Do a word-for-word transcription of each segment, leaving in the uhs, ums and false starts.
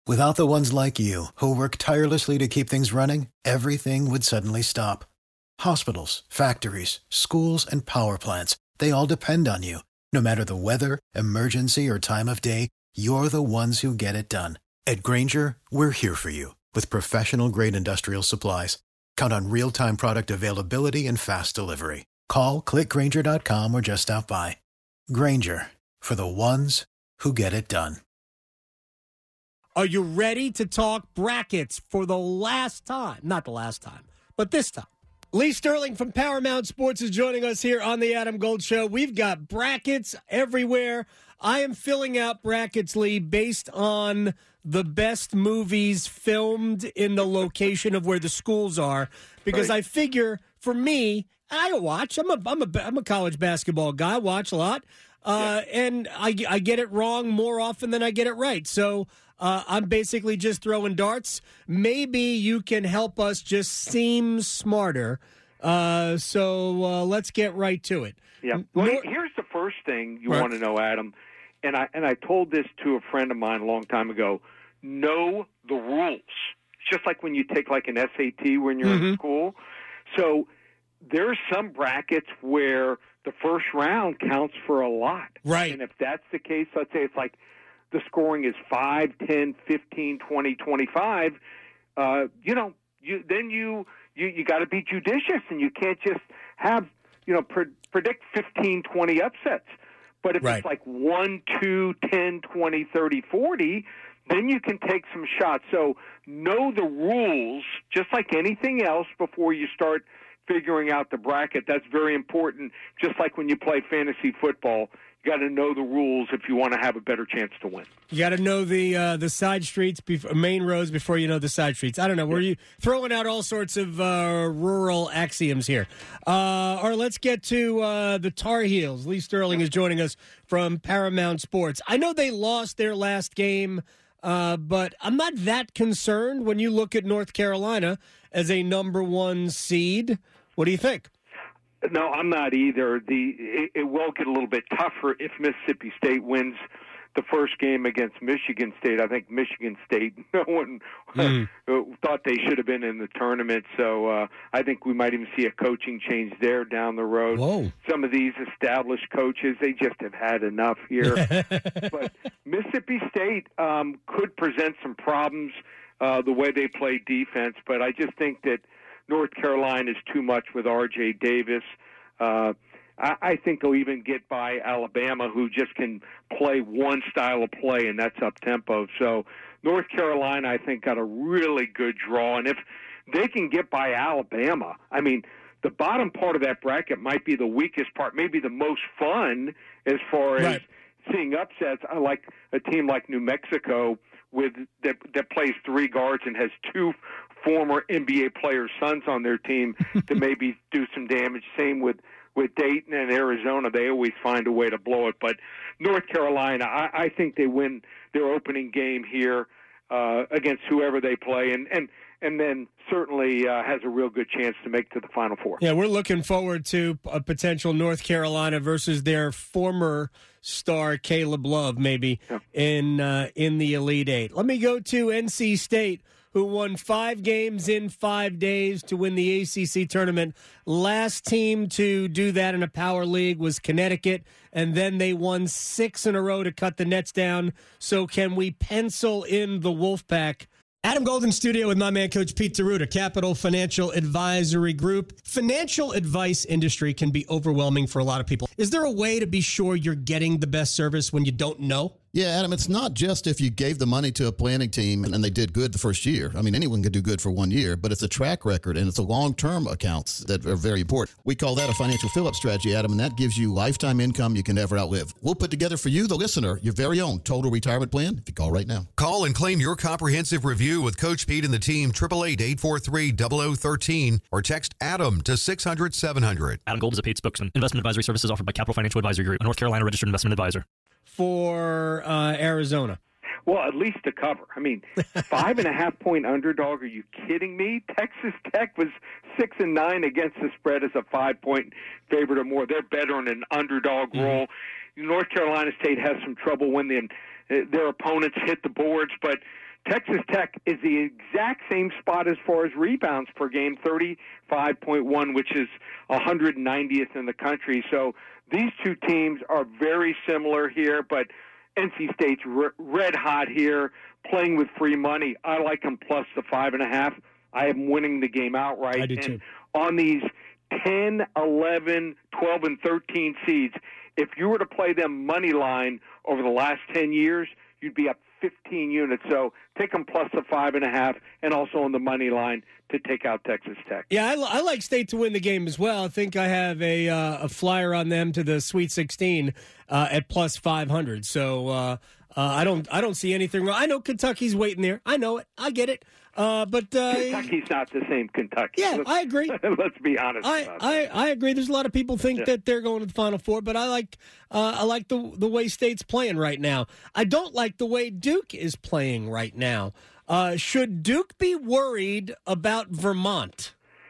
Without the ones like you, who work tirelessly to keep things running, everything would suddenly stop. Hospitals, factories, schools, and power plants, they all depend on you. No matter the weather, emergency, or time of day, you're the ones who get it done. At Grainger, we're here for you with professional-grade industrial supplies. Count on real-time product availability and fast delivery. Call, click Grainger dot com, or just stop by. Grainger, for the ones who get it done. Are you ready to talk brackets for the last time? Not the last time, but this time. Lee Sterling from Paramount Sports is joining us here on the Adam Gold Show. We've got brackets everywhere. I am filling out brackets, Lee, based on the best movies filmed in the location of where the schools are, because right. I figure for me, I watch. I'm a I'm a I'm a college basketball guy. I watch a lot, uh, yeah. and I I get it wrong more often than I get it right. So uh, I'm basically just throwing darts. Maybe you can help us just seem smarter. Uh, so uh, let's get right to it. Yeah. Well, more- here's the first thing you right. want to know, Adam. And I and I told this to a friend of mine a long time ago. Know the rules. It's just like when you take like an S A T when you're mm-hmm. in school. So there's some brackets where the first round counts for a lot. Right. And if that's the case, let's say it's like the scoring is five, ten, fifteen, twenty, twenty-five, uh, you know, you then you you, you got to be judicious, and you can't just have, you know, pre- predict fifteen, twenty upsets. But if right. it's like one, two, ten, twenty, thirty, forty, then you can take some shots. So know the rules, just like anything else, before you start figuring out the bracket. That's very important. Just like when you play fantasy football, you got to know the rules if you want to have a better chance to win. You got to know the uh, the side streets, before, main roads, before you know the side streets. I don't know. Were you throwing out all sorts of uh, rural axioms here? Uh, or let's get to uh, the Tar Heels. Lee Sterling is joining us from Paramount Sports. I know they lost their last game, uh, but I'm not that concerned when you look at North Carolina as a number one seed. What do you think? No, I'm not either. The it, it will get a little bit tougher if Mississippi State wins the first game against Michigan State. I think Michigan State, no one mm. thought they should have been in the tournament. So uh, I think we might even see a coaching change there down the road. Whoa. Some of these established coaches, they just have had enough here. But Mississippi State um, could present some problems uh, the way they play defense, but I just think that North Carolina is too much with R J Davis. Uh, I, I think they'll even get by Alabama, who just can play one style of play, and that's up-tempo. So North Carolina, I think, got a really good draw. And if they can get by Alabama, I mean, the bottom part of that bracket might be the weakest part, maybe the most fun as far as right. seeing upsets. I like a team like New Mexico with that, that plays three guards and has two former N B A players' sons on their team to maybe do some damage. Same with, with Dayton and Arizona. They always find a way to blow it. But North Carolina, I, I think they win their opening game here uh, against whoever they play, and, and, and then certainly uh, has a real good chance to make to the Final Four. Yeah, we're looking forward to a potential North Carolina versus their former star Caleb Love maybe yeah. in uh, in the Elite Eight. Let me go to N C State, who won five games in five days to win the A C C tournament. Last team to do that in a power league was Connecticut, and then they won six in a row to cut the nets down. So can we pencil in the Wolfpack? Adam Golden studio with my man, Coach Pete D'Arruda, Capital Financial Advisory Group. Financial advice industry can be overwhelming for a lot of people. Is there a way to be sure you're getting the best service when you don't know? Yeah, Adam, it's not just if you gave the money to a planning team and they did good the first year. I mean, anyone can do good for one year, but it's a track record and it's a long-term accounts that are very important. We call that a financial fill-up strategy, Adam, and that gives you lifetime income you can never outlive. We'll put together for you, the listener, your very own total retirement plan if you call right now. Call and claim your comprehensive review with Coach Pete and the team, eight eight eight, eight four three, zero zero one three, or text Adam to six hundred, seven hundred. Adam Gold is a paid spokesman. Investment advisory services offered by Capital Financial Advisory Group, a North Carolina registered investment advisor. For uh, Arizona? Well, at least to cover. I mean, five and a half point underdog. Are you kidding me? Texas Tech was six and nine against the spread as a five point favorite or more. They're better in an underdog mm-hmm. role. North Carolina State has some trouble when the their opponents hit the boards, but Texas Tech is the exact same spot as far as rebounds per game, thirty-five point one, which is one hundred ninetieth in the country. So these two teams are very similar here, but N C State's r- red hot here, playing with free money. I like them plus the five and a half. I am winning the game outright. I do and too. On these ten, eleven, twelve, and thirteen seeds, if you were to play them money line over the last ten years, you'd be up fifteen units. So take them plus the five and a half, and also on the money line to take out Texas Tech. Yeah, I, I like State to win the game as well. I think I have a uh, a flyer on them to the Sweet sixteen uh, at plus five hundred. So uh, uh, I don't I don't see anything wrong. I know Kentucky's waiting there. I know it. I get it. Uh, but uh, Kentucky's not the same Kentucky. Yeah, let's, I agree. Let's be honest. I, about I, that. I agree. There's a lot of people think Yeah. that they're going to the Final Four, but I like uh, I like the the way State's playing right now. I don't like the way Duke is playing right now. Uh, should Duke be worried about Vermont?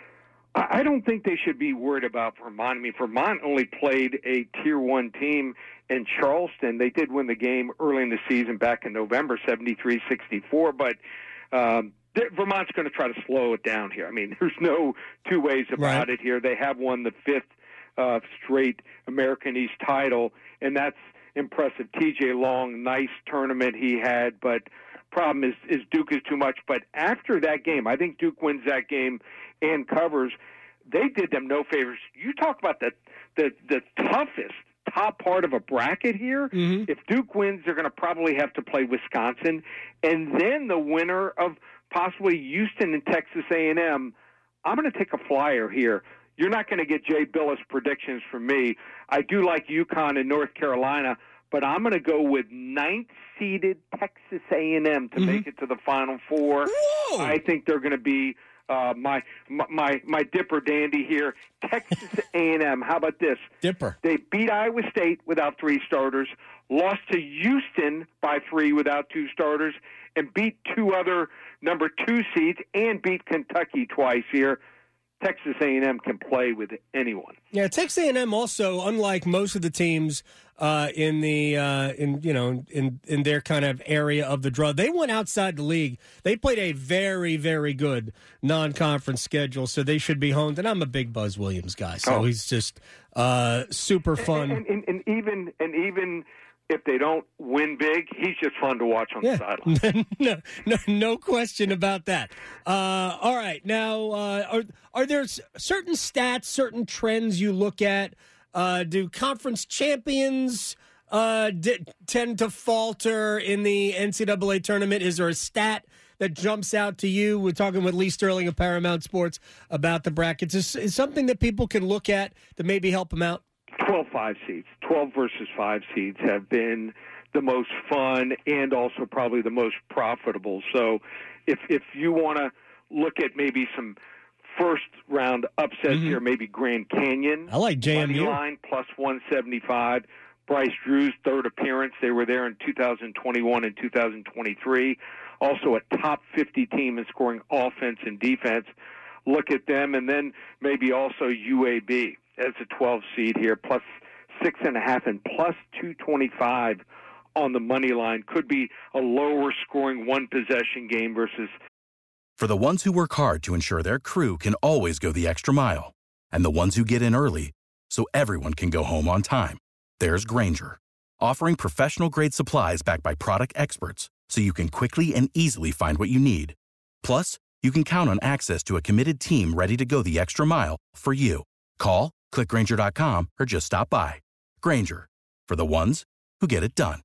I I don't think they should be worried about Vermont. I mean, Vermont only played a Tier one team in Charleston. They did win the game early in the season back in November, seventy-three sixty-four, but um, Vermont's going to try to slow it down here. I mean, there's no two ways about Right. it here. They have won the fifth uh, straight American East title, and that's impressive. T J Long, nice tournament he had, but problem is, is Duke is too much. But after that game, I think Duke wins that game and covers. They did them no favors. You talk about the the, the toughest top part of a bracket here. Mm-hmm. If Duke wins, they're going to probably have to play Wisconsin, and then the winner of possibly Houston and Texas A and M. I'm going to take a flyer here. You're not going to get Jay Billis predictions from me. I do like UConn and North Carolina, but I'm going to go with ninth-seeded Texas A and M to Mm-hmm. make it to the Final Four. Whoa! I think they're going to be uh, my, my my dipper dandy here. Texas A and M. How about this? Dipper. They beat Iowa State without three starters, lost to Houston by three without two starters, and beat two other number two seeds, and beat Kentucky twice here. Texas A and M can play with anyone. Yeah, Texas A and M also, unlike most of the teams uh, in the uh, in you know in in their kind of area of the draw, they went outside the league. They played a very very good non-conference schedule, so they should be honed. And I'm a big Buzz Williams guy, so Oh. he's just uh, super fun. And, and, and even and even if they don't win big, he's just fun to watch on the sideline. no, no, no question about that. Uh, all right, now uh, are are there s- certain stats, certain trends you look at? Uh, do conference champions uh, d- tend to falter in the N C double A tournament? Is there a stat that jumps out to you? We're talking with Lee Sterling of Paramount Sports about the brackets. Is, is something that people can look at to maybe help them out? twelve five seeds, twelve versus five seeds have been the most fun and also probably the most profitable. So if if you want to look at maybe some first round upsets Mm-hmm. here, maybe Grand Canyon. I like J M U. Money line plus one seventy-five. Bryce Drew's third appearance. They were there in two thousand twenty-one and two thousand twenty-three. Also a top fifty team in scoring offense and defense. Look at them, and then maybe also U A B as a twelve seed here, plus six and a half and plus two twenty-five on the money line. Could be a lower scoring one possession game versus. For the ones who work hard to ensure their crew can always go the extra mile, and the ones who get in early so everyone can go home on time, there's Grainger, offering professional-grade supplies backed by product experts so you can quickly and easily find what you need. Plus, you can count on access to a committed team ready to go the extra mile for you. Call, click Grainger dot com, or just stop by. Grainger, for the ones who get it done.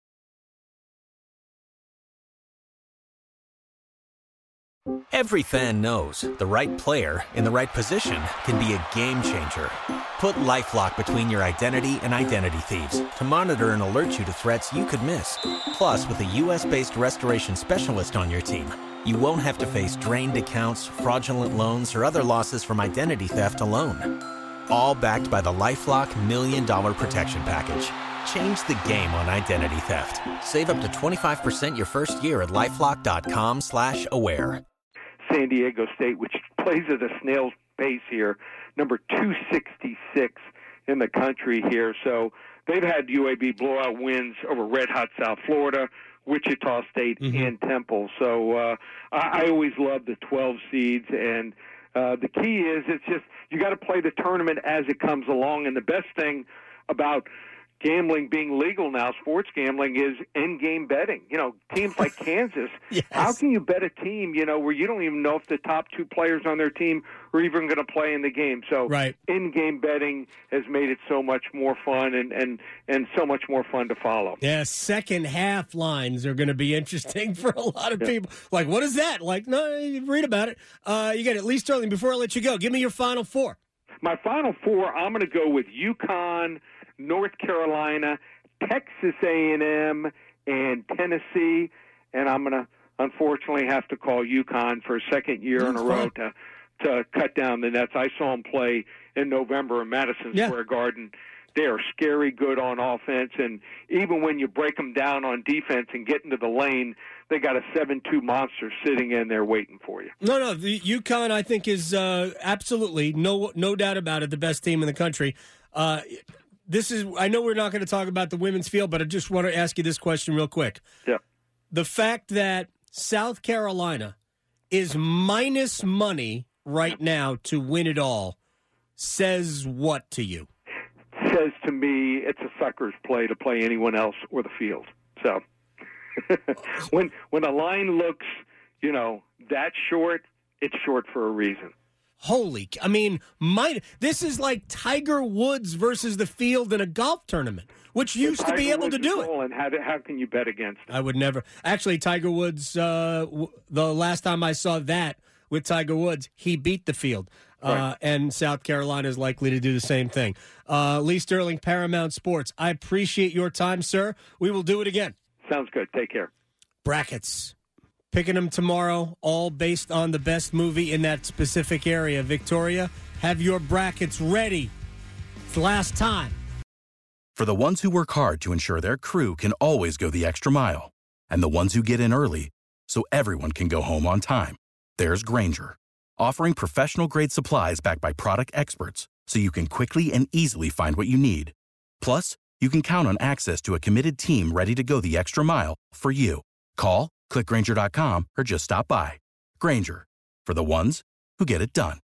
Every fan knows the right player in the right position can be a game changer. Put LifeLock between your identity and identity thieves to monitor and alert you to threats you could miss. Plus, with a U S based restoration specialist on your team, you won't have to face drained accounts, fraudulent loans, or other losses from identity theft alone. All backed by the LifeLock Million Dollar Protection Package. Change the game on identity theft. Save up to twenty-five percent your first year at LifeLock dot com slash aware. San Diego State, which plays at a snail's pace here, number two sixty-six in the country here. So they've had U A B blowout wins over red-hot South Florida, Wichita State Mm-hmm. and Temple. So uh, I, I always love the twelve seeds, and uh, the key is it's just you got to play the tournament as it comes along. And the best thing about gambling being legal now, sports gambling, is in-game betting. You know, teams like Kansas, Yes. how can you bet a team, you know, where you don't even know if the top two players on their team are even going to play in the game? So Right. in-game betting has made it so much more fun and, and, and so much more fun to follow. Yeah, second half lines are going to be interesting for a lot of people. Like, what is that? Like, no, you read about it. Uh, you got it. Lee Sterling, before I let you go, give me your final four. My final four, I'm going to go with UConn, North Carolina, Texas A and M, and Tennessee. And I'm going to, unfortunately, have to call UConn for a second year That's in a row fine. to to cut down the nets. I saw them play in November in Madison Yeah. Square Garden. They are scary good on offense, and even when you break them down on defense and get into the lane, they got a seven two monster sitting in there waiting for you. No, no, the UConn I think is uh, absolutely no no doubt about it the best team in the country. Uh, this is I know we're not going to talk about the women's field, but I just want to ask you this question real quick. Yeah. The fact that South Carolina is minus money right now to win it all says what to you? Says to me it's a sucker's play to play anyone else or the field. So when when a line looks, you know, that short, it's short for a reason. Holy, I mean, my, this is like Tiger Woods versus the field in a golf tournament, which used to be able to do it. And how, do- how can you bet against it? I would never. Actually, Tiger Woods, uh, w- the last time I saw that with Tiger Woods, he beat the field. Uh, Right. and South Carolina is likely to do the same thing. Uh, Lee Sterling, Paramount Sports. I appreciate your time, sir. We will do it again. Sounds good. Take care. Brackets. Picking them tomorrow, all based on the best movie in that specific area. Victoria, have your brackets ready. It's the last time. For the ones who work hard to ensure their crew can always go the extra mile, and the ones who get in early so everyone can go home on time, there's Grainger, offering professional-grade supplies backed by product experts so you can quickly and easily find what you need. Plus, you can count on access to a committed team ready to go the extra mile for you. Call, click Grainger dot com, or just stop by. Grainger, for the ones who get it done.